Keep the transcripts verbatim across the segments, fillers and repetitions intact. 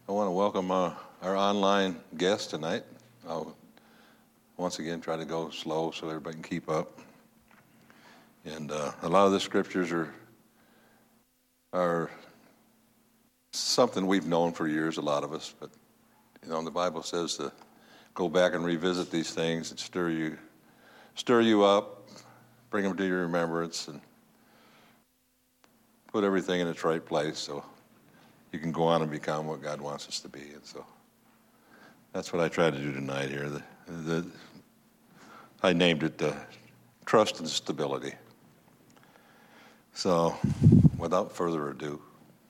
I want to welcome uh, our online guests tonight. I'll once again try to go slow so everybody can keep up. And uh, a lot of the scriptures are are something we've known for years, a lot of us. But you know, the Bible says to go back and revisit these things and stir you, stir you up, bring them to your remembrance, and put everything in its right place so you can go on and become what God wants us to be. And so that's what I try to do tonight here. The, the, I named it uh, Trust and Stability. So without further ado,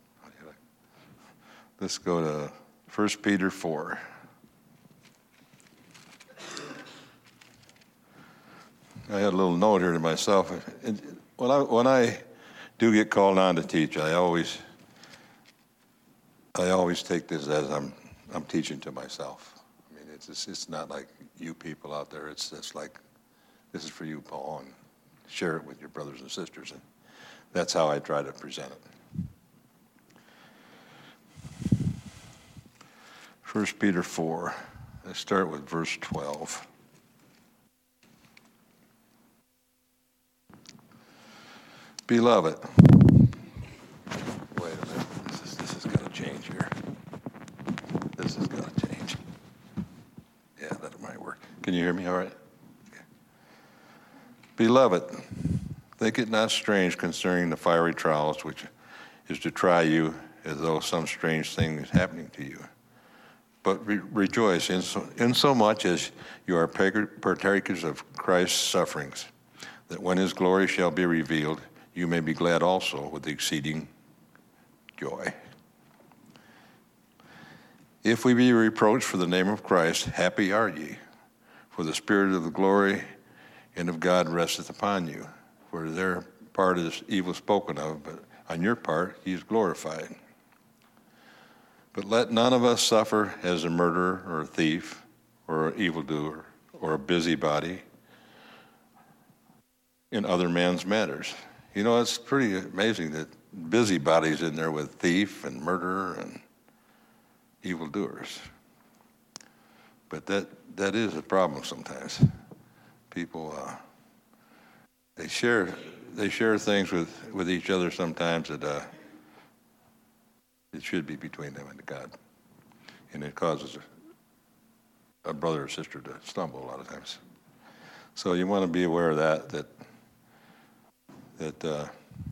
let's go to First Peter four. I had a little note here to myself. When I, when I do get called on to teach, I always I always take this as I'm I'm teaching to myself. I mean, it's it's, it's not like you people out there. It's it's like this is for you, Paul, and share it with your brothers and sisters, and that's how I try to present it. First Peter four. Let's start with verse twelve. Beloved. Wait a minute. This is this has got to change here. This has got to change. Yeah, that might work. Can you hear me all right? Okay. Beloved, think it not strange concerning the fiery trials which is to try you as though some strange thing is happening to you. But re- rejoice in so, in so much as you are partakers of Christ's sufferings, that when his glory shall be revealed, you may be glad also with exceeding joy. If we be reproached for the name of Christ, happy are ye, for the Spirit of the glory and of God resteth upon you. For their part is evil spoken of, but on your part he is glorified. But let none of us suffer as a murderer or a thief or an evildoer or a busybody in other men's matters. You know, it's pretty amazing that busybody's in there with thief and murderer and evildoers. But that that is a problem sometimes. People uh, they share they share things with, with each other sometimes that uh, it should be between them and God, and it causes a, a brother or sister to stumble a lot of times. So you want to be aware of that. That that uh,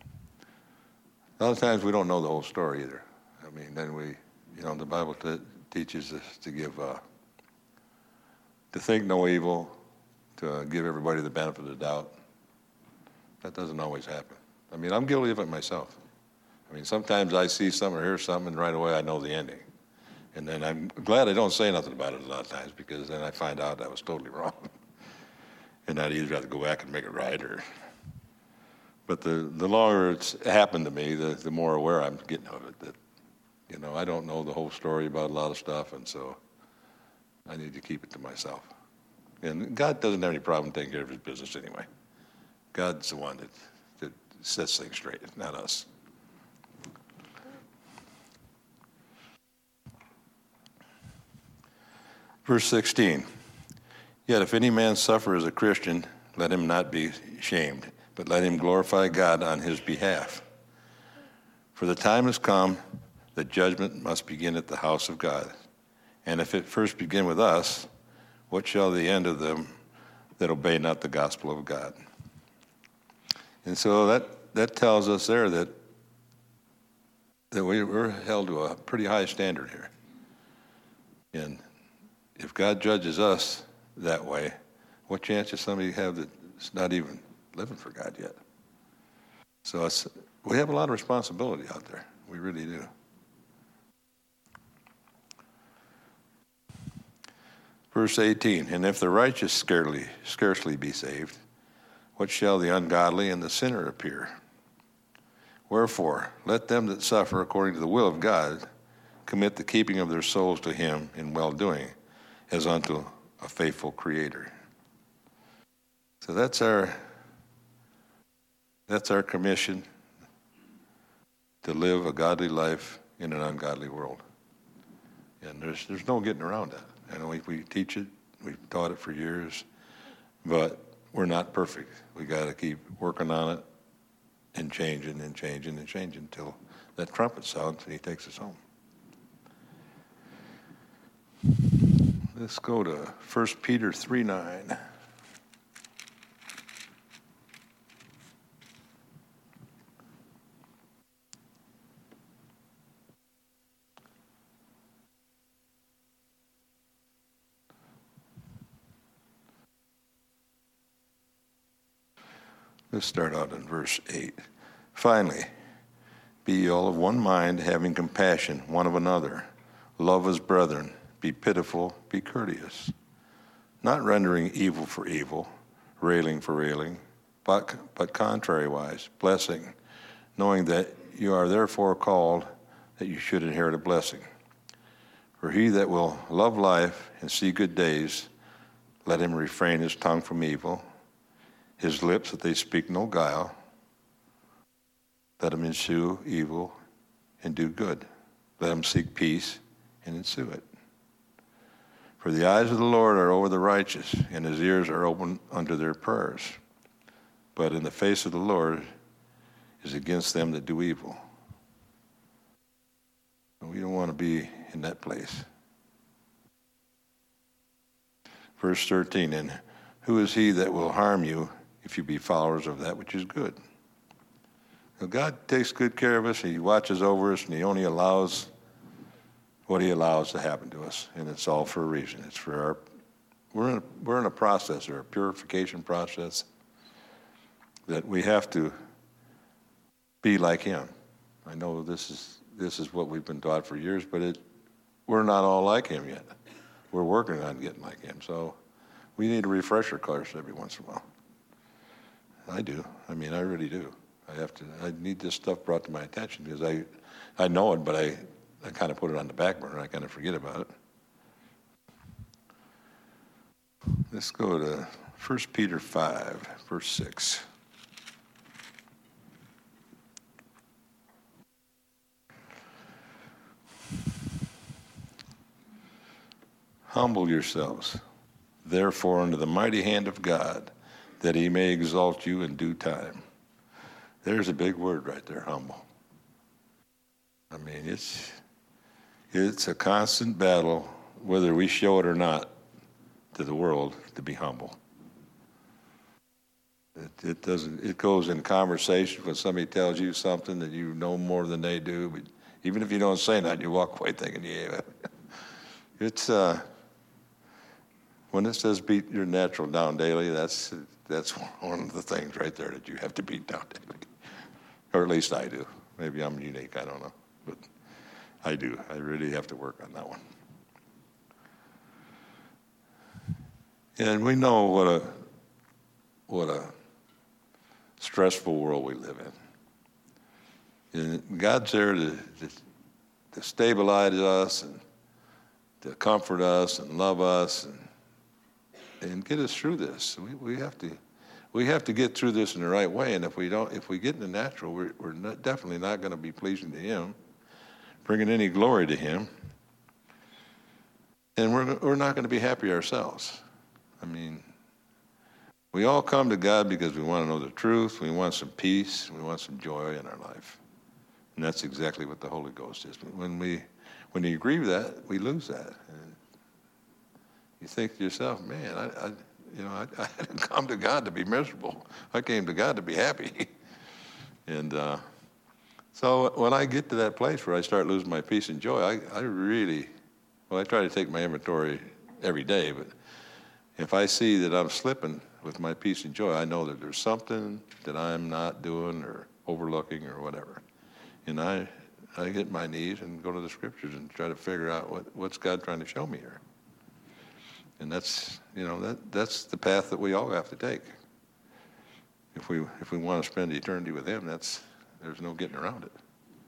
a lot of times we don't know the whole story either. I mean, then we, you know, the Bible t- teaches us to give, uh, to think no evil, to uh, give everybody the benefit of the doubt. That doesn't always happen. I mean, I'm guilty of it myself. I mean, sometimes I see something or hear something, and right away I know the ending. And then I'm glad I don't say nothing about it a lot of times, because then I find out I was totally wrong. And I'd either have to go back and make it right, or... But the, the longer it's happened to me, the, the more aware I'm getting of it. That, you know, I don't know the whole story about a lot of stuff, and so I need to keep it to myself. And God doesn't have any problem taking care of his business anyway. God's the one that, that sets things straight, not us. Verse sixteen, yet if any man suffer as a Christian, let him not be ashamed, but let him glorify God on his behalf. For the time has come that judgment must begin at the house of God. And if it first begin with us, what shall the end of them that obey not the gospel of God? And so that, that tells us there that, that we, we're held to a pretty high standard here. And if God judges us that way, what chance does somebody have that's not even living for God yet? So it's, we have a lot of responsibility out there. We really do. Verse eighteen, and if the righteous scarcely, scarcely be saved, what shall the ungodly and the sinner appear? Wherefore, let them that suffer according to the will of God commit the keeping of their souls to him in well-doing, as unto a faithful Creator. So that's our that's our commission, to live a godly life in an ungodly world. And there's there's no getting around that. And we, we teach it, we've taught it for years, but we're not perfect. We got to keep working on it and changing and changing and changing until that trumpet sounds and he takes us home. Let's go to First Peter three nine. Let's start out in verse eight. Finally, be ye all of one mind, having compassion one of another. Love as brethren. Be pitiful, be courteous. Not rendering evil for evil, railing for railing, but, but contrariwise, blessing, knowing that you are therefore called that you should inherit a blessing. For he that will love life and see good days, let him refrain his tongue from evil, his lips that they speak no guile. Let him ensue evil and do good. Let him seek peace and ensue it. For the eyes of the Lord are over the righteous, and his ears are open unto their prayers. But in the face of the Lord is against them that do evil. We don't want to be in that place. Verse thirteen, and who is he that will harm you if you be followers of that which is good? Now, God takes good care of us. He watches over us, and he only allows what he allows to happen to us, and it's all for a reason. It's for our, we're in a, we're in a process, or a purification process, that we have to be like him. I know this is this is what we've been taught for years, but it, we're not all like him yet. We're working on getting like him, so we need a refresher course every once in a while. I do. I mean, I really do. I have to. I need this stuff brought to my attention because I, I know it, but I, I kind of put it on the back burner. I kind of forget about it. Let's go to First Peter five, verse six. Humble yourselves, therefore, under the mighty hand of God, that he may exalt you in due time. There's a big word right there, humble. I mean, it's it's a constant battle, whether we show it or not, to the world to be humble. It, it doesn't. It goes in conversation when somebody tells you something that you know more than they do. But even if you don't say that, you walk away thinking, yeah. It's uh, when it says beat your natural down daily. That's that's one of the things right there that you have to beat down daily, or at least I do. Maybe I'm unique. I don't know, but I do. I really have to work on that one. And we know what a what a stressful world we live in. And God's there to, to, to stabilize us and to comfort us and love us and and get us through this. We we have to we have to get through this in the right way. And if we don't, if we get in the natural, we're we're not, definitely not going to be pleasing to Him, bringing any glory to Him, and we're we're not going to be happy ourselves. I mean, we all come to God because we want to know the truth. We want some peace. We want some joy in our life, and that's exactly what the Holy Ghost is. When we when you agree with that, we lose that. And you think to yourself, man, I, I you know, I, I didn't come to God to be miserable. I came to God to be happy. And uh, so when I get to that place where I start losing my peace and joy, I, I really, well, I try to take my inventory every day, but if I see that I'm slipping with my peace and joy, I know that there's something that I'm not doing or overlooking or whatever. And I I get my knees and go to the scriptures and try to figure out what, what's God trying to show me here. And that's, you know, that that's the path that we all have to take. If we if we want to spend eternity with Him, that's there's no getting around it.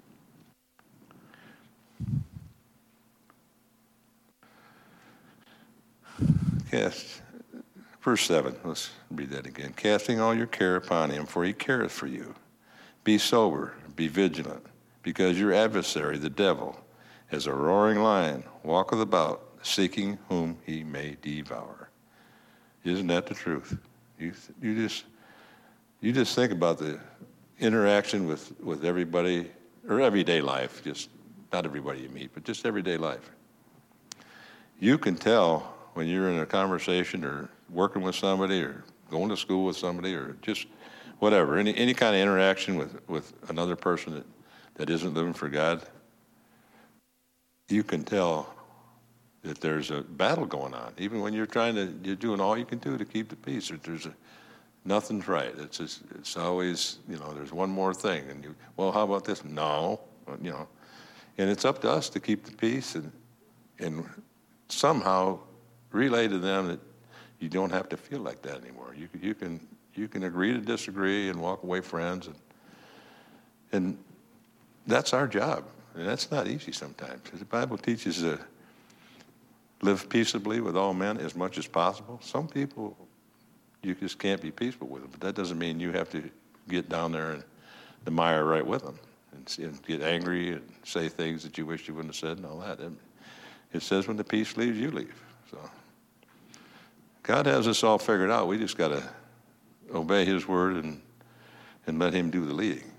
Cast, verse seven, let's read that again. Casting all your care upon Him, for He careth for you. Be sober, be vigilant, because your adversary, the devil, as a roaring lion walketh about, seeking whom he may devour. Isn't that the truth? You you just you just think about the interaction with, with everybody, or everyday life, just not everybody you meet, but just everyday life. You can tell when you're in a conversation or working with somebody or going to school with somebody or just whatever, any any kind of interaction with, with another person that, that isn't living for God, you can tell that there's a battle going on. Even when you're trying to, you're doing all you can do to keep the peace. There's a, nothing's right. It's just, it's always, you know, there's one more thing. And you, well, how about this? No, you know. And it's up to us to keep the peace and and somehow relay to them that you don't have to feel like that anymore. You can, you can, you can agree to disagree and walk away friends. And, and that's our job. And that's not easy sometimes. The Bible teaches to live peaceably with all men as much as possible. Some people, you just can't be peaceful with them, but that doesn't mean you have to get down there in the mire right with them and, and get angry and say things that you wish you wouldn't have said and all that. It, it says when the peace leaves, you leave. So God has us all figured out. We just got to obey his word and, and let him do the leading.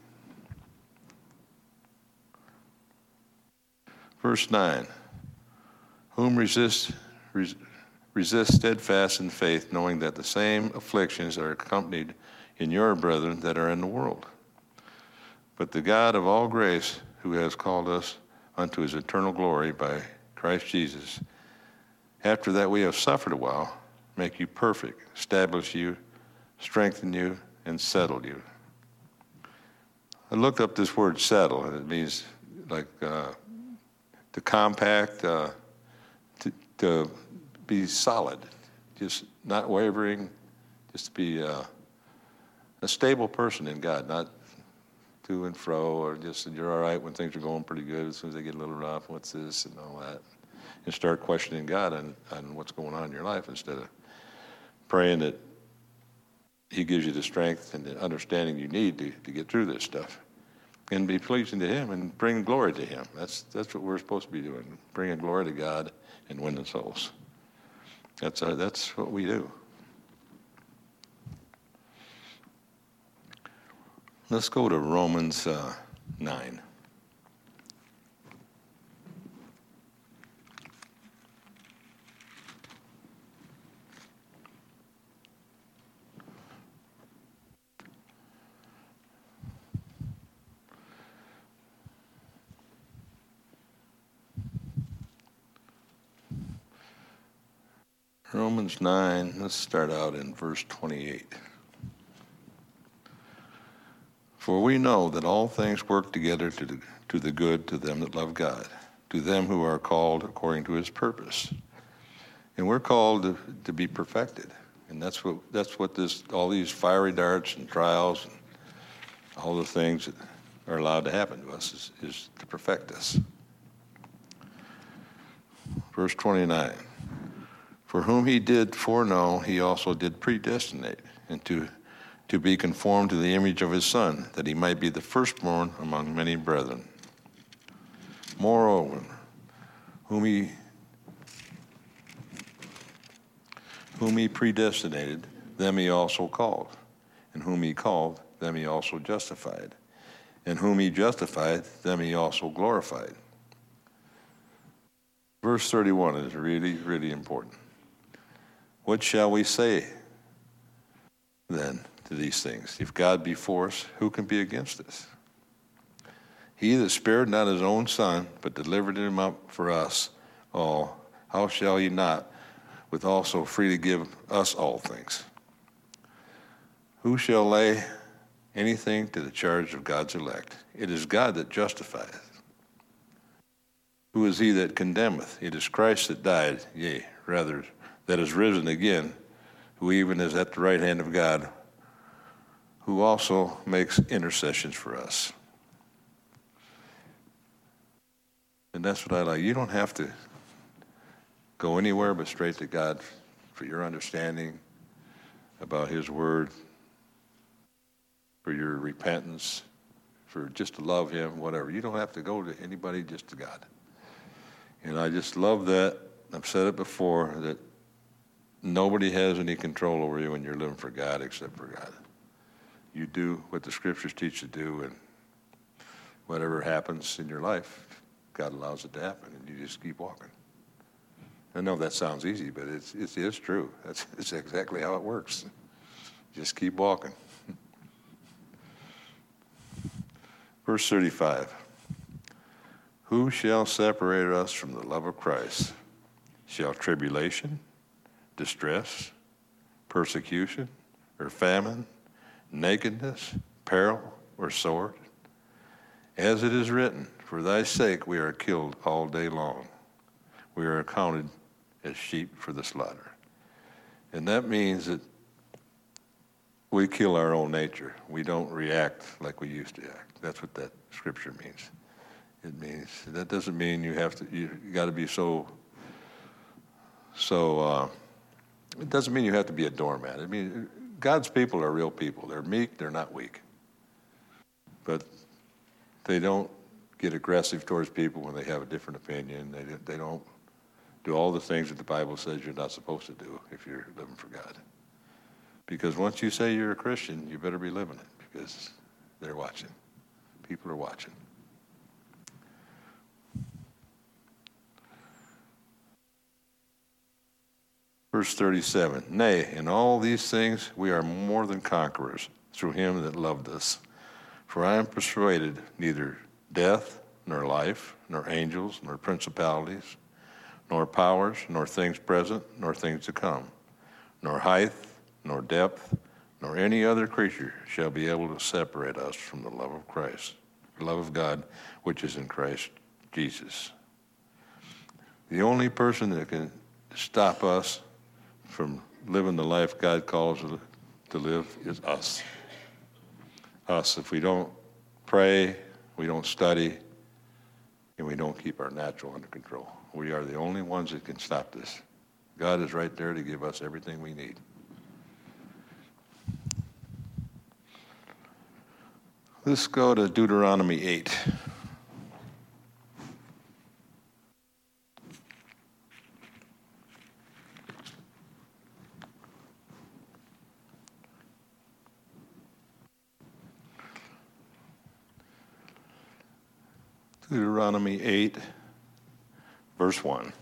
Verse nine. Whom resist, res, resist steadfast in faith, knowing that the same afflictions are accompanied in your brethren that are in the world. But the God of all grace, who has called us unto his eternal glory by Christ Jesus, after that we have suffered a while, make you perfect, establish you, strengthen you, and settle you. I looked up this word settle, and it means like uh, to compact, uh, To, to be solid, just not wavering, just to be uh, a stable person in God, not to and fro, or just you're all right when things are going pretty good. As soon as they get a little rough, what's this and all that, and start questioning God on, on what's going on in your life instead of praying that he gives you the strength and the understanding you need to, to get through this stuff and be pleasing to him and bring glory to him. That's that's what we're supposed to be doing, bringing glory to God and winning souls. That's our, that's what we do. Let's go to Romans uh, nine. Romans nine, let's start out in verse twenty-eight. For we know that all things work together to the, to the good to them that love God, to them who are called according to his purpose. And we're called to, to be perfected. And that's what that's what this all these fiery darts and trials and all the things that are allowed to happen to us is, is to perfect us. Verse twenty-nine. For whom he did foreknow, he also did predestinate, and to, to be conformed to the image of his Son, that he might be the firstborn among many brethren. Moreover, whom he, whom he predestinated, them he also called. And whom he called, them he also justified. And whom he justified, them he also glorified. Verse thirty-one is really, really important. What shall we say then to these things? If God be for us, who can be against us? He that spared not his own Son, but delivered him up for us all, how shall he not with also freely give us all things? Who shall lay anything to the charge of God's elect? It is God that justifieth. Who is he that condemneth? It is Christ that died, yea, rather, that is risen again, who even is at the right hand of God, who also makes intercessions for us. And that's what I like. You don't have to go anywhere but straight to God for your understanding about his word, for your repentance, for just to love him, whatever. You don't have to go to anybody, just to God. And I just love that. I've said it before, that nobody has any control over you when you're living for God except for God. You do what the Scriptures teach you to do, and whatever happens in your life, God allows it to happen, and you just keep walking. I know that sounds easy, but it's, it is true. That's, that's exactly how it works. Just keep walking. Verse thirty-five. Who shall separate us from the love of Christ? Shall tribulation, distress, persecution, or famine, nakedness, peril, or sword? As it is written, for thy sake we are killed all day long. We are accounted as sheep for the slaughter. And that means that we kill our own nature. We don't react like we used to act. That's what that scripture means. It means, that doesn't mean you have to, you, you got to be so, so, uh, it doesn't mean you have to be a doormat. I mean, God's people are real people. They're meek, they're not weak. But they don't get aggressive towards people when they have a different opinion. They, they don't do all the things that the Bible says you're not supposed to do if you're living for God. Because once you say you're a Christian, you better be living it, because they're watching. People are watching. Verse thirty-seven, nay, in all these things we are more than conquerors through him that loved us. For I am persuaded neither death, nor life, nor angels, nor principalities, nor powers, nor things present, nor things to come, nor height, nor depth, nor any other creature shall be able to separate us from the love of Christ, the love of God, which is in Christ Jesus. The only person that can stop us from living the life God calls us to live is us. Us. If we don't pray, we don't study, and we don't keep our natural under control. We are the only ones that can stop this. God is right there to give us everything we need. Let's go to Deuteronomy eight. Deuteronomy eight, verse one.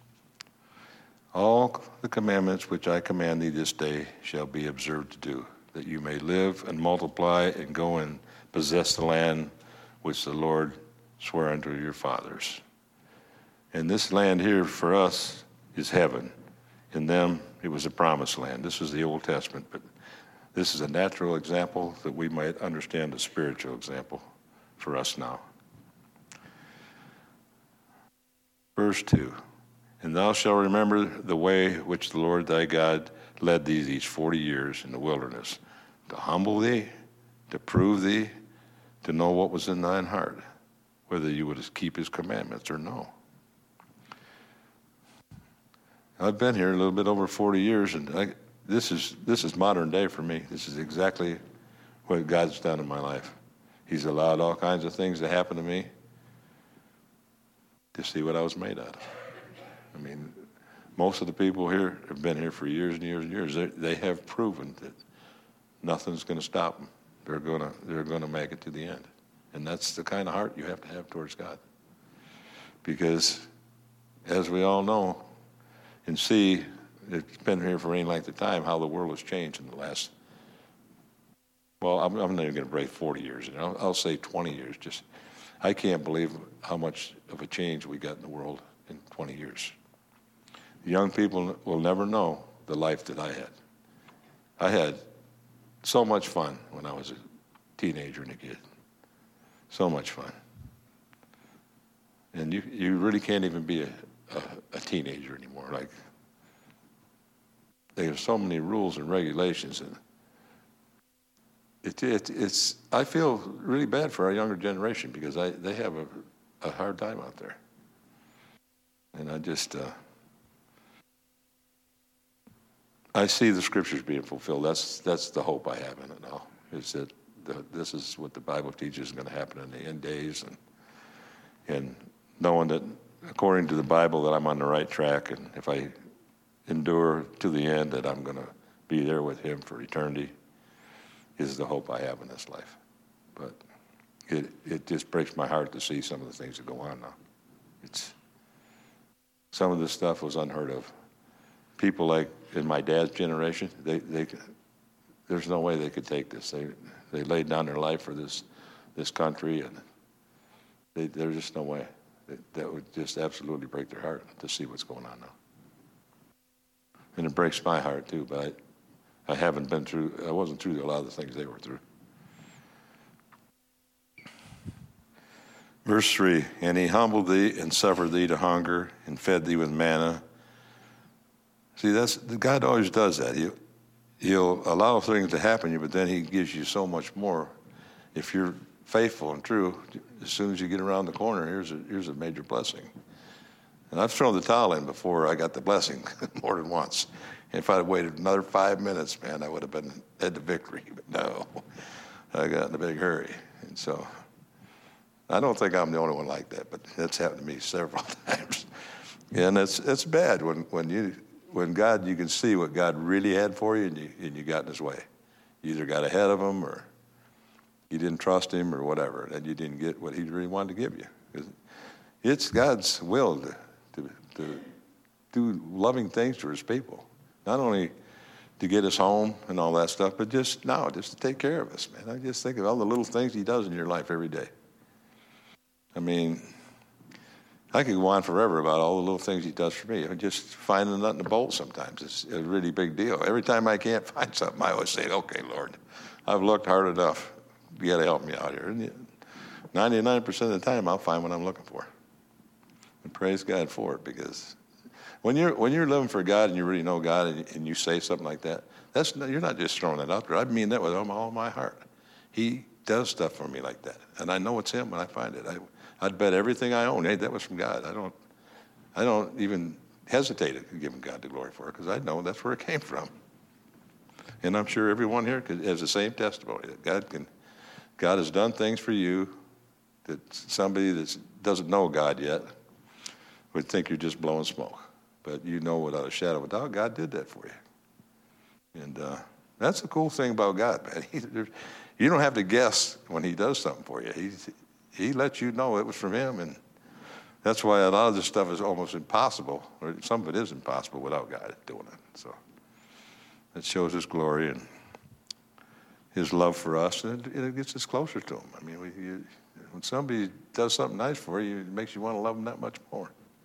All the commandments which I command thee this day shall be observed to do, that you may live and multiply and go and possess the land which the Lord swore unto your fathers. And this land here for us is heaven. In them it was a promised land. This is the Old Testament, but this is a natural example that we might understand a spiritual example for us now. Verse two, and thou shalt remember the way which the Lord thy God led thee these forty years in the wilderness, to humble thee, to prove thee, to know what was in thine heart, whether you would keep his commandments or no. I've been here a little bit over forty years, and I, this is this is modern day for me. This is exactly what God's done in my life. He's allowed all kinds of things to happen to me to see what I was made out of. I mean, most of the people here have been here for years and years and years. They, they have proven that nothing's going to stop them. They're going to they're going to make it to the end. And that's the kind of heart you have to have towards God. Because, as we all know and see, it's been here for any length of time, how the world has changed in the last, well, I'm, I'm not even going to break forty years. You know, I'll say twenty years. Just, I can't believe how much of a change we got in the world in twenty years. The young people will never know the life that I had. I had so much fun when I was a teenager and a kid. So much fun. And you, you really can't even be a, a, a teenager anymore. Like, there's so many rules and regulations, and it, it, it's. I feel really bad for our younger generation, because I, they have a, a hard time out there. And I just, uh, I see the scriptures being fulfilled. That's that's the hope I have in it now, is that the, this is what the Bible teaches is going to happen in the end days, and and knowing that according to the Bible, that I'm on the right track, and if I endure to the end, that I'm going to be there with him for eternity, is the hope I have in this life. But it it just breaks my heart to see some of the things that go on now. It's some of this stuff was unheard of. People like in my dad's generation, they they there's no way they could take this. They they laid down their life for this this country, and they, there's just no way. That, that would just absolutely break their heart to see what's going on now. And it breaks my heart too, but I, I haven't been through, I wasn't through a lot of the things they were through. Verse three, and he humbled thee and suffered thee to hunger and fed thee with manna. See, that's God always does that. He'll, he'll allow things to happen to you, but then he gives you so much more. If you're faithful and true, as soon as you get around the corner, here's a, here's a major blessing. And I've thrown the towel in before I got the blessing more than once. If I'd waited another five minutes, man, I would have been had the victory. But no, I got in a big hurry. And so I don't think I'm the only one like that, but that's happened to me several times. And it's it's bad when, when you when God, you can see what God really had for you, and you and you got in his way. You either got ahead of him, or you didn't trust him, or whatever, and you didn't get what he really wanted to give you. It's God's will to, to, to do loving things to his people. Not only to get us home and all that stuff, but just now, just to take care of us, man. I just think of all the little things he does in your life every day. I mean, I could go on forever about all the little things he does for me. Just finding a nut in a bolt sometimes is a really big deal. Every time I can't find something, I always say, okay, Lord, I've looked hard enough. You got to help me out here. And ninety-nine percent of the time, I'll find what I'm looking for. And praise God for it, because when you're when you're living for God and you really know God, and, and you say something like that, that's not, you're not just throwing it out there. I mean that with all my, all my heart. He does stuff for me like that, and I know it's him when I find it. I, I'd bet everything I own, hey, that was from God. I don't, I don't even hesitate at giving God the glory for it, because I know that's where it came from. And I'm sure everyone here could, has the same testimony that God can. God has done things for you that somebody that doesn't know God yet would think you're just blowing smoke. But you know without a shadow of a doubt, God did that for you. And uh, that's the cool thing about God, man. He, you don't have to guess when he does something for you. He, he lets you know it was from him. And that's why a lot of this stuff is almost impossible, or some of it is impossible without God doing it. So it shows his glory and his love for us, and it, it gets us closer to him. I mean, we, you, when somebody does something nice for you, it makes you want to love them that much more.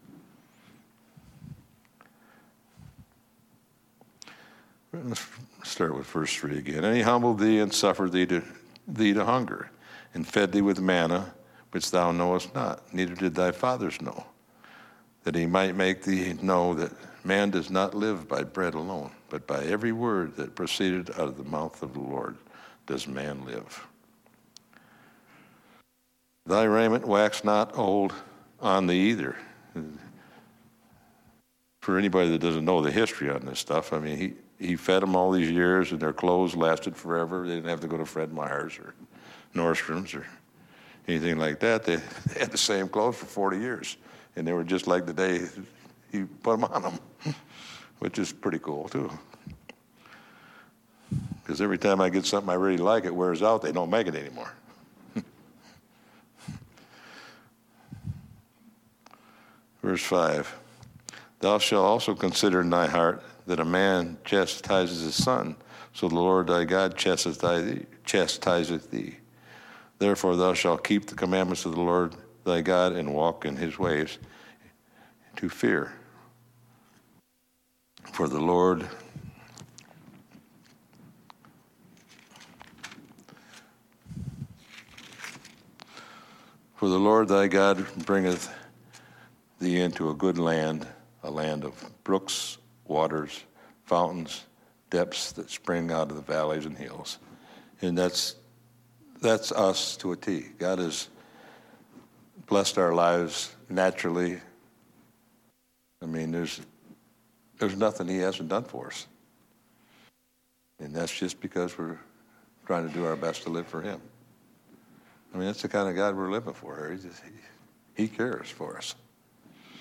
Let's start with verse three again. And he humbled thee and suffered thee to thee to hunger, and fed thee with manna, which thou knowest not, neither did thy fathers know, that he might make thee know that man does not live by bread alone, but by every word that proceeded out of the mouth of the Lord does man live. Thy raiment wax not old on thee either. For anybody that doesn't know the history on this stuff, I mean, he, he fed them all these years, and their clothes lasted forever. They didn't have to go to Fred Meyer's or Nordstrom's or anything like that. They, they had the same clothes for forty years, and they were just like the day he put them on them, which is pretty cool, too. Because every time I get something I really like, it wears out. They don't make it anymore. Verse five, thou shalt also consider in thy heart that a man chastises his son, so the Lord thy God chastiseth thee. Therefore thou shalt keep the commandments of the Lord thy God and walk in his ways to fear. For the Lord For the Lord thy God bringeth thee into a good land, a land of brooks, waters, fountains, depths that spring out of the valleys and hills. And that's that's us to a T. God has blessed our lives naturally. I mean, there's there's nothing he hasn't done for us. And that's just because we're trying to do our best to live for him. I mean, that's the kind of God we're living for. He, just, he, he cares for us.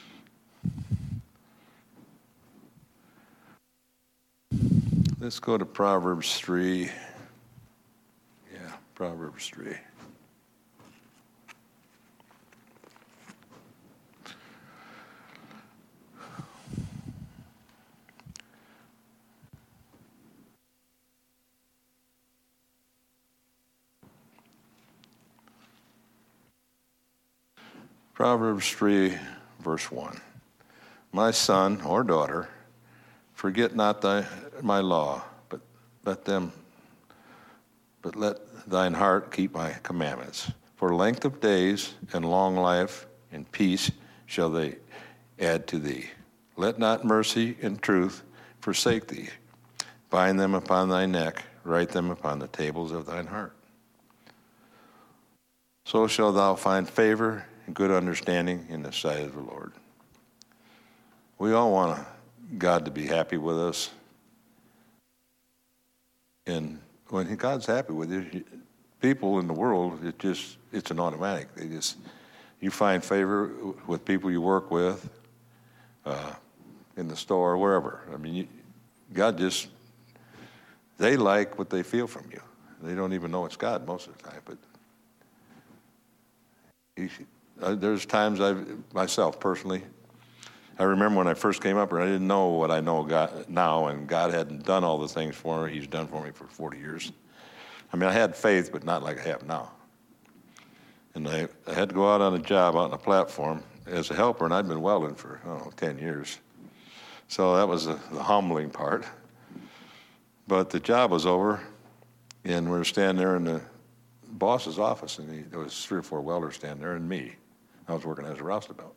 Let's go to Proverbs three. Yeah, Proverbs three. Proverbs three, verse one. My son or daughter, forget not thy my law, but let them but let thine heart keep my commandments. For length of days and long life and peace shall they add to thee. Let not mercy and truth forsake thee. Bind them upon thy neck, write them upon the tables of thine heart. So shalt thou find favor and good understanding in the sight of the Lord. We all want God to be happy with us. And when God's happy with you, people in the world, it just, it's an automatic. They just, you find favor with people you work with, uh, in the store, wherever. I mean, you, God just, they like what they feel from you. They don't even know it's God most of the time, but he, uh, there's times I've, myself personally, I remember when I first came up here, I didn't know what I know God, now, and God hadn't done all the things for me He's done for me for forty years. I mean, I had faith, but not like I have now. And I, I had to go out on a job out on a platform as a helper, and I'd been welding for, I don't know, ten years. So that was the, the humbling part. But the job was over, and we were standing there in the boss's office, and he, there was three or four welders standing there, and me. I was working as a roustabout.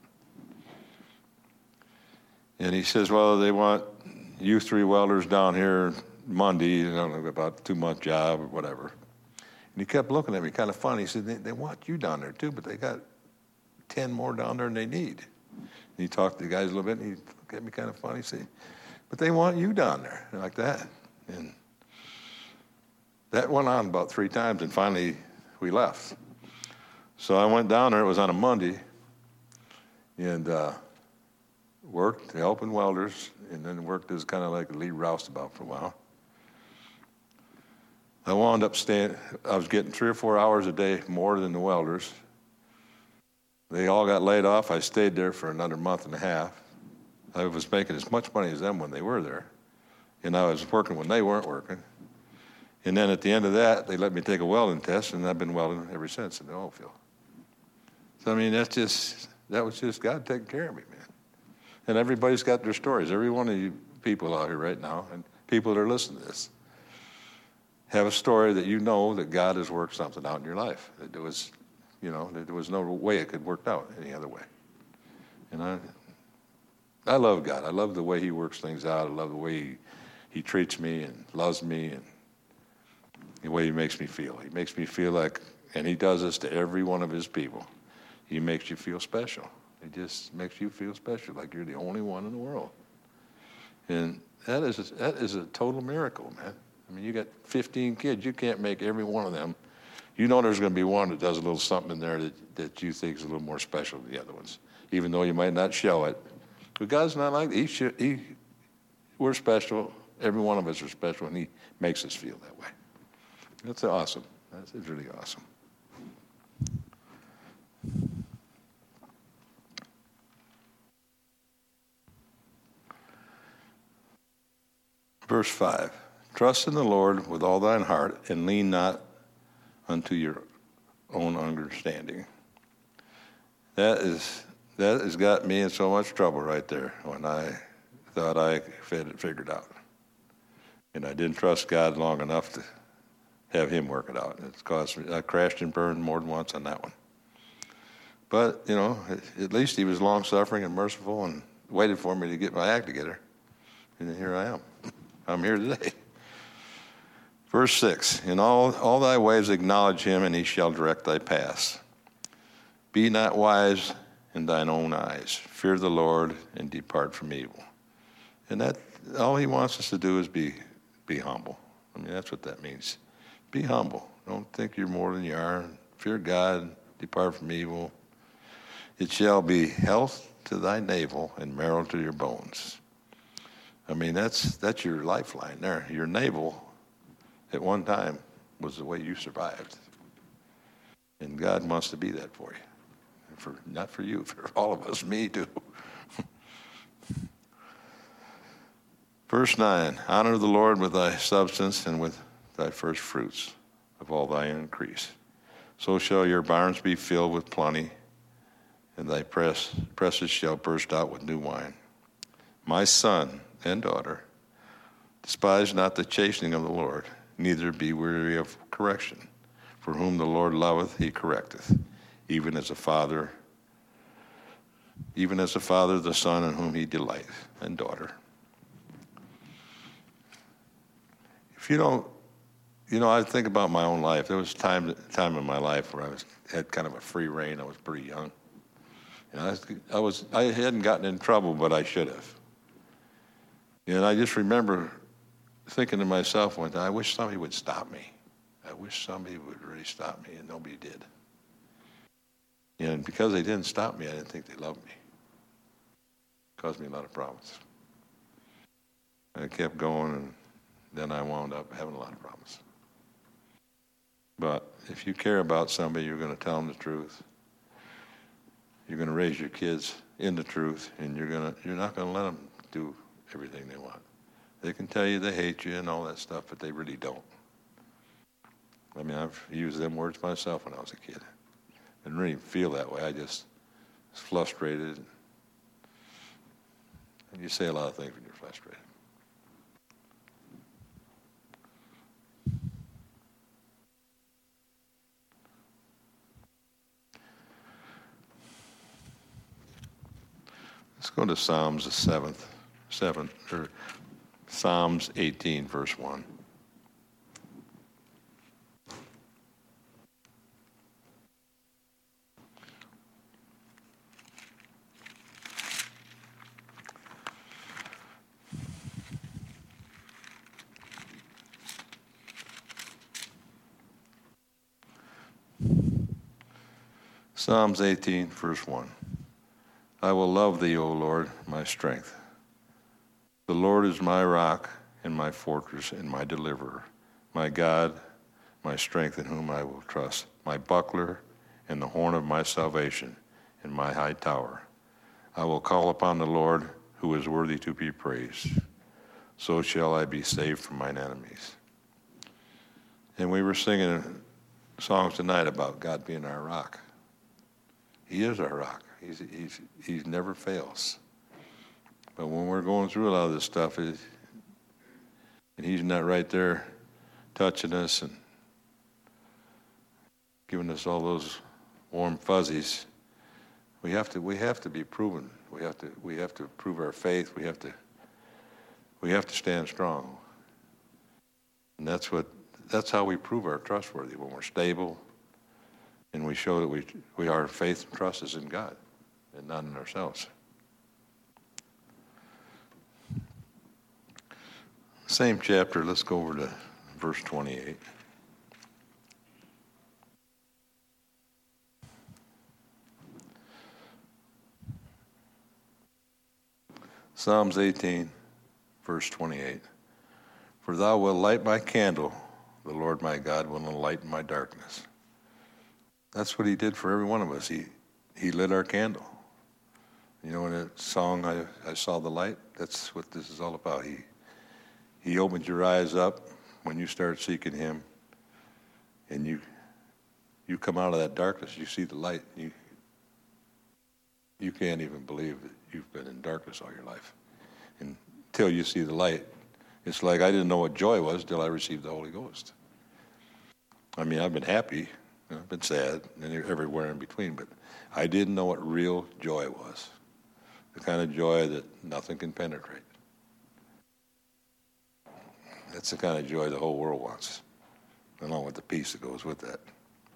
And he says, well, they want you three welders down here Monday, I don't know, about a two-month job or whatever. And he kept looking at me kind of funny. He said, they, they want you down there too, but they got ten more down there than they need. And he talked to the guys a little bit, and he looked at me kind of funny. He said, but they want you down there, like that. And that went on about three times, and finally we left. So I went down there. It was on a Monday, and uh, worked helping welders, and then worked as kind of like a lead roustabout for a while. I wound up staying, I was getting three or four hours a day more than the welders. They all got laid off. I stayed there for another month and a half. I was making as much money as them when they were there. And I was working when they weren't working. And then at the end of that, they let me take a welding test, and I've been welding ever since in the oil field. So, I mean, that's just, that was just God taking care of me, man. And everybody's got their stories. Every one of you people out here right now, and people that are listening to this, have a story that you know that God has worked something out in your life. That there was, you know, that there was no way it could work out any other way. And I, I love God. I love the way He works things out. I love the way He, he treats me and loves me, and the way He makes me feel. He makes me feel like, and He does this to every one of His people. He makes you feel special. He just makes you feel special, like you're the only one in the world. And that is a, that is a total miracle, man. I mean, you got fifteen kids. You can't make every one of them. You know there's going to be one that does a little something in there that, that you think is a little more special than the other ones, even though you might not show it. But God's not like that. He should, he, we're special. Every one of us are special, and He makes us feel that way. That's awesome. That's it's really awesome. Verse five, trust in the Lord with all thine heart, and lean not unto your own understanding. That is that has got me in so much trouble right there when I thought I had it figured out. And I didn't trust God long enough to have Him work it out. It's caused me, I crashed and burned more than once on that one. But, you know, at least He was long-suffering and merciful and waited for me to get my act together. And here I am. I'm here today. Verse six, in all, all thy ways acknowledge Him, and He shall direct thy paths. Be not wise in thine own eyes. Fear the Lord and depart from evil. And that all He wants us to do is be, be humble. I mean, that's what that means. Be humble. Don't think you're more than you are. Fear God, depart from evil. It shall be health to thy navel and marrow to your bones. I mean, that's that's your lifeline there. Your navel, at one time, was the way you survived. And God wants to be that for you. And for not for you, for all of us, me too. Verse nine, honor the Lord with thy substance and with thy first fruits of all thy increase. So shall your barns be filled with plenty, and thy press, presses shall burst out with new wine. My son and daughter, despise not the chastening of the Lord, neither be weary of correction. For whom the Lord loveth, he correcteth, even as a father, even as a father the son in whom he delighteth, and daughter. If you don't, you know, I think about my own life. There was time time in my life where I was had kind of a free reign. I was pretty young. You know, I was, I was I hadn't gotten in trouble, but I should have. And I just remember thinking to myself one time, I wish somebody would stop me. I wish somebody would really stop me, and nobody did. And because they didn't stop me, I didn't think they loved me. It caused me a lot of problems. And I kept going, and then I wound up having a lot of problems. But if you care about somebody, you're going to tell them the truth. You're going to raise your kids in the truth, and you're going to, you're not going to let them do everything they want. They can tell you they hate you and all that stuff, but they really don't. I mean, I've used them words myself when I was a kid. I didn't really feel that way. I just was frustrated. And you say a lot of things when you're frustrated. Let's go to Psalms the seventh, seventh, or Psalms eighteen, verse one. Psalms eighteen, verse one. I will love thee, O Lord, my strength. The Lord is my rock and my fortress and my deliverer, my God, my strength in whom I will trust, my buckler and the horn of my salvation and my high tower. I will call upon the Lord who is worthy to be praised. So shall I be saved from mine enemies. And we were singing songs tonight about God being our rock. He is our rock. He's, he's, he's never fails. But when we're going through a lot of this stuff, it, and he's not right there touching us and giving us all those warm fuzzies, we have to we have to be proven. We have to we have to prove our faith. We have to we have to stand strong. And that's what that's how we prove our trustworthy, when we're stable and we show that we we our faith and trust is in God and not in ourselves. Same chapter, let's go over to verse twenty-eight. Psalms eighteen, verse twenty-eight. For thou wilt light my candle, the Lord my God will enlighten my darkness. That's what he did for every one of us. He he lit our candle. You know, in that song, I, I saw the light, that's what this is all about. He He opens your eyes up when you start seeking him, and you you come out of that darkness, you see the light. You you can't even believe that you've been in darkness all your life. And until you see the light, it's like I didn't know what joy was until I received the Holy Ghost. I mean, I've been happy, I've been sad, and everywhere in between, but I didn't know what real joy was. The kind of joy that nothing can penetrate. That's the kind of joy the whole world wants, along with the peace that goes with that.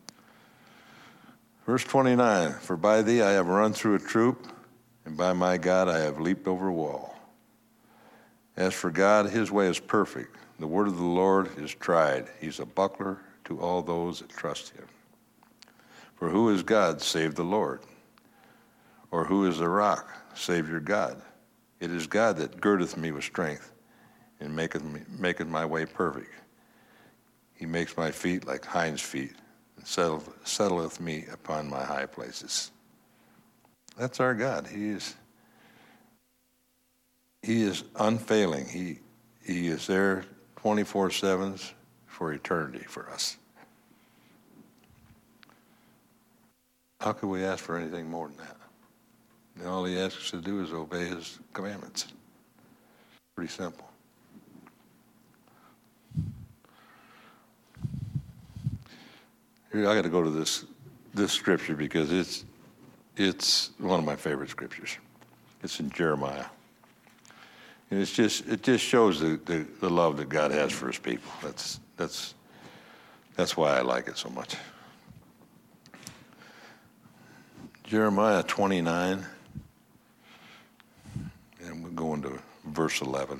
Verse twenty-nine, for by thee I have run through a troop, and by my God I have leaped over a wall. As for God, his way is perfect. The word of the Lord is tried. He's a buckler to all those that trust him. For who is God save the Lord? Or who is the rock save your God? It is God that girdeth me with strength and maketh, me, maketh my way perfect. He makes my feet like hinds' feet and settleth, settleth me upon my high places. That's our God. He is, he is unfailing. He, he is there twenty-four seven for eternity for us. How could we ask for anything more than that? And all he asks us to do is obey his commandments. Pretty simple. Here, I got to go to this this scripture because it's it's one of my favorite scriptures. It's in Jeremiah, and it's just it just shows the, the, the love that God has for his people. That's that's that's why I like it so much. Jeremiah twenty-nine, and we're going to verse eleven.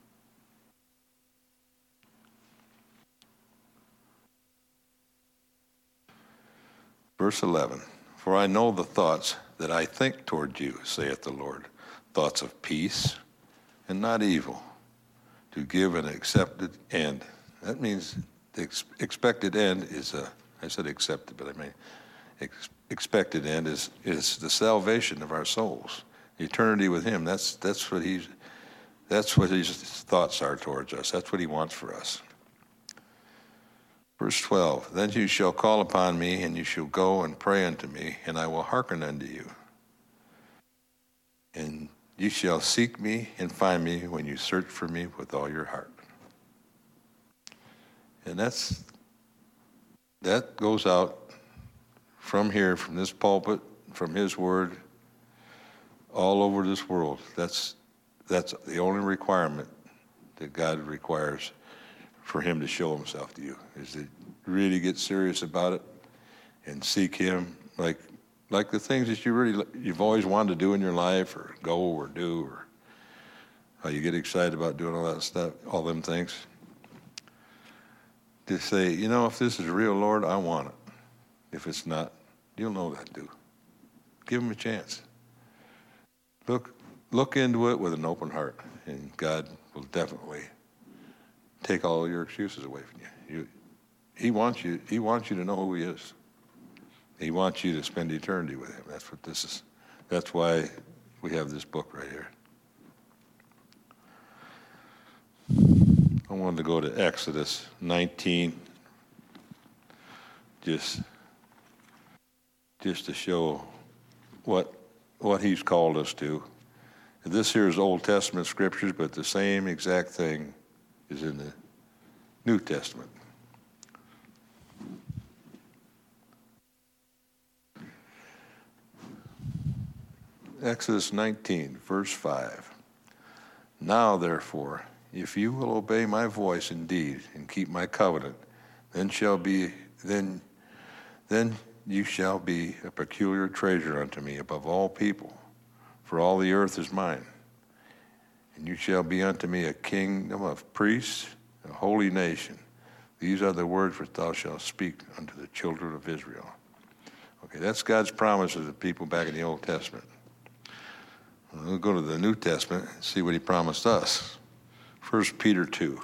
Verse eleven, for I know the thoughts that I think toward you, saith the Lord, thoughts of peace and not evil, to give an accepted end. That means the ex- expected end is a, I said accepted, but I mean ex- expected end is, is the salvation of our souls. Eternity with him, that's that's what he's that's what his thoughts are towards us. That's what he wants for us. Verse twelve, then you shall call upon me, and you shall go and pray unto me, and I will hearken unto you. And you shall seek me and find me when you search for me with all your heart. And that's that goes out from here, from this pulpit, from his word, all over this world. That's that's the only requirement that God requires for him to show himself to you, is to really get serious about it and seek him like like the things that you really you've always wanted to do in your life, or go or do, or how you get excited about doing all that stuff, all them things. To say, you know, if this is real, Lord, I want it. If it's not, you'll know that, do. Give him a chance. Look look into it with an open heart, and God will definitely take all your excuses away from you. you. He wants you. He wants you to know who he is. He wants you to spend eternity with him. That's what this is. That's why we have this book right here. I wanted to go to Exodus nineteen, just, just to show what what he's called us to. And this here is Old Testament scriptures, but the same exact thing is in the New Testament. Exodus nineteen, verse five. Now, therefore, if you will obey my voice indeed and keep my covenant, then shall be then then you shall be a peculiar treasure unto me above all people, for all the earth is mine. And you shall be unto me a kingdom of priests, a holy nation. These are the words which thou shalt speak unto the children of Israel. Okay, that's God's promise to the people back in the Old Testament. We'll go to the New Testament and see what he promised us. First Peter two.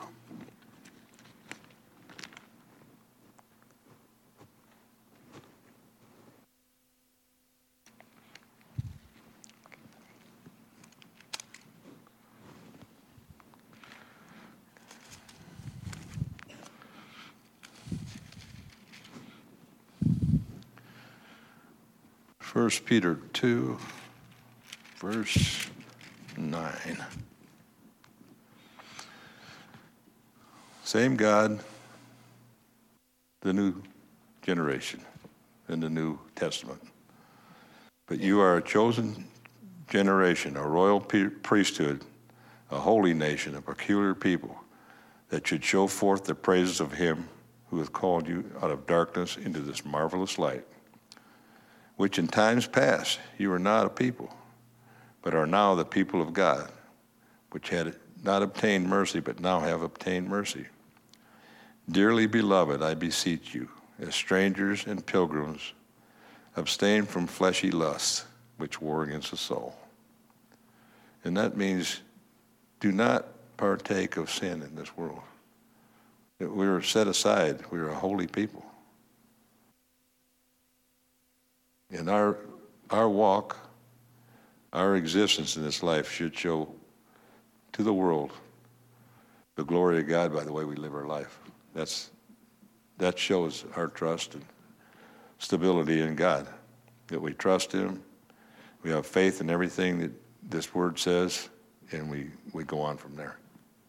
First Peter two, verse nine. Same God, the new generation in the New Testament. But you are a chosen generation, a royal priesthood, a holy nation, a peculiar people, that should show forth the praises of him who hath called you out of darkness into this marvelous light, which in times past you were not a people, but are now the people of God, which had not obtained mercy, but now have obtained mercy. Dearly beloved, I beseech you, as strangers and pilgrims, abstain from fleshy lusts, which war against the soul. And that means do not partake of sin in this world. That we are set aside. We are a holy people. And our our walk, our existence in this life should show to the world the glory of God by the way we live our life. That's that shows our trust and stability in God. That we trust Him, we have faith in everything that this Word says, and we, we go on from there.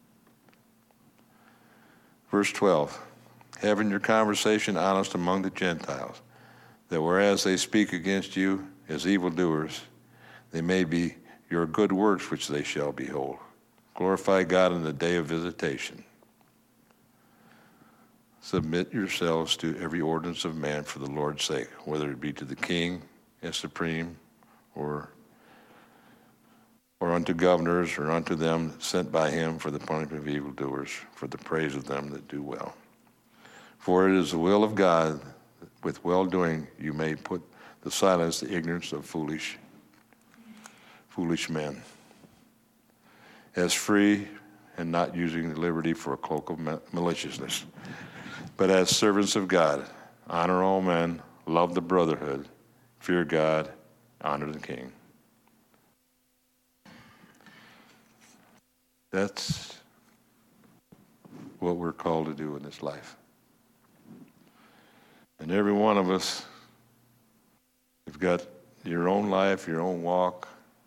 Verse twelve, having your conversation honest among the Gentiles, that whereas they speak against you as evildoers, they may be your good works which they shall behold. Glorify God in the day of visitation. Submit yourselves to every ordinance of man for the Lord's sake, whether it be to the king as supreme, or or unto governors, or unto them sent by him for the punishment of evildoers, for the praise of them that do well. For it is the will of God that with well-doing you may put to silence the ignorance of foolish, foolish men. As free and not using liberty for a cloak of maliciousness, but as servants of God, honor all men, love the brotherhood, fear God, honor the king. That's what we're called to do in this life. And every one of us, you've got your own life, your own walk,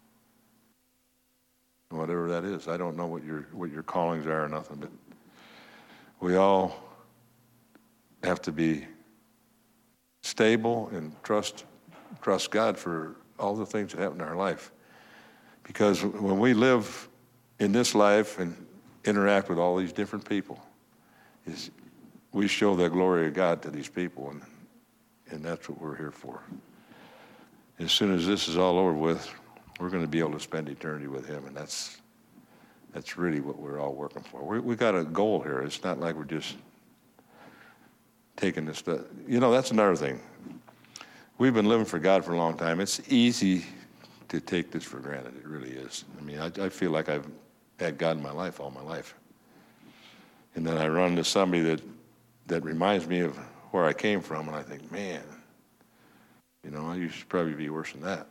whatever that is. I don't know what your what your callings are or nothing, but we all have to be stable and trust trust God for all the things that happen in our life. Because when we live in this life and interact with all these different people, is we show the glory of God to these people, and and that's what we're here for. As soon as this is all over with, we're going to be able to spend eternity with Him, and that's that's really what we're all working for. We we got a goal here. It's not like we're just taking this stuff. You know, that's another thing. We've been living for God for a long time. It's easy to take this for granted. It really is. I mean, I, I feel like I've had God in my life all my life. And then I run into somebody that, that reminds me of where I came from, and I think, man, you know, I used to probably be worse than that.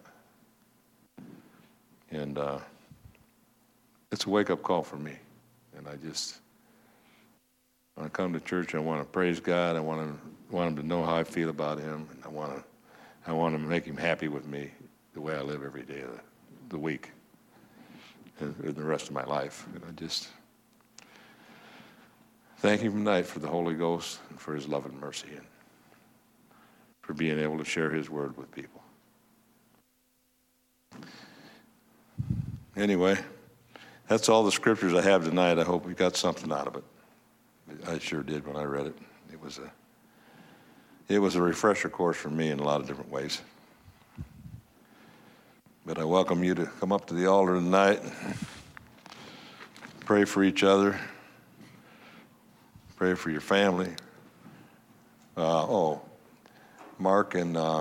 And uh, it's a wake-up call for me. And I just, when I come to church, I want to praise God. I want to want Him to know how I feel about Him, and I want to I want to make Him happy with me the way I live every day of the, the week and, and the rest of my life. And I just thank Him tonight for the Holy Ghost and for His love and mercy and for being able to share His word with people. Anyway, that's all the scriptures I have tonight. I hope we got something out of it. I sure did when I read it. It was a it was a refresher course for me in a lot of different ways. But I welcome you to come up to the altar tonight, pray for each other, pray for your family. Uh, oh, Mark and uh,